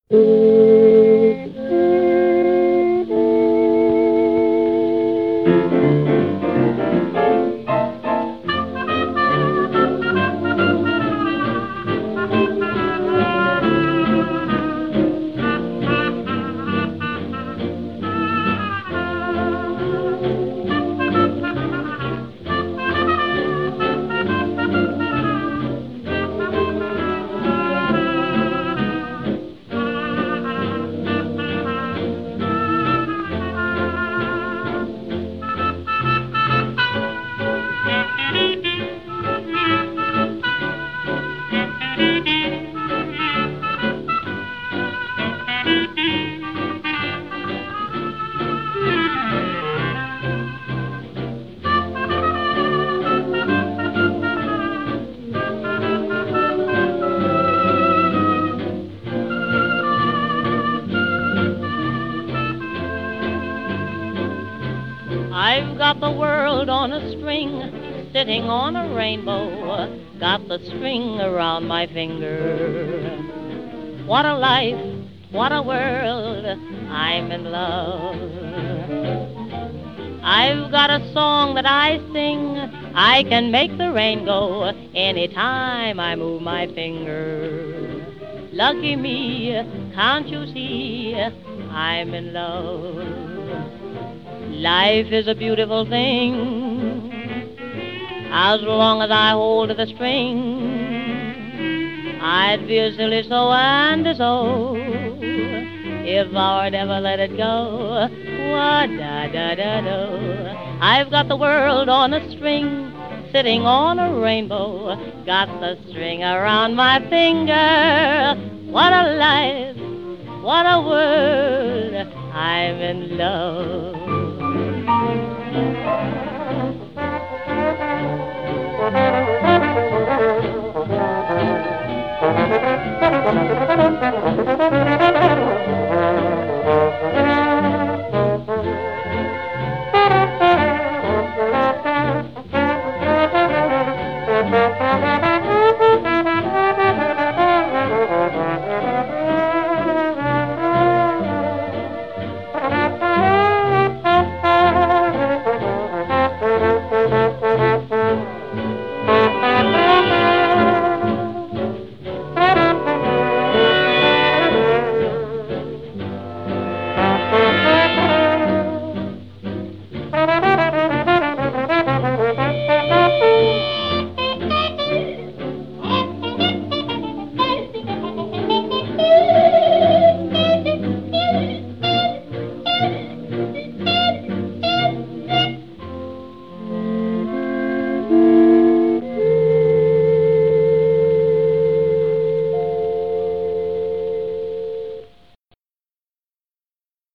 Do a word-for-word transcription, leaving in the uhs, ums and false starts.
I've got the world on a string, sitting on a rainbow, got the string around my finger. What a life, what a world, I'm in love. I've got a song that I sing, I can make the rain go anytime I move my finger. Lucky me, can't you see, I'm in love. Life is a beautiful thing, as long as I hold the string. I'd be a silly so and so if I would ever let it go. Wa-da-da-da-do. I've got the world on a string, sitting on a rainbow, got the string around my finger. What a life, what a world, I'm in love.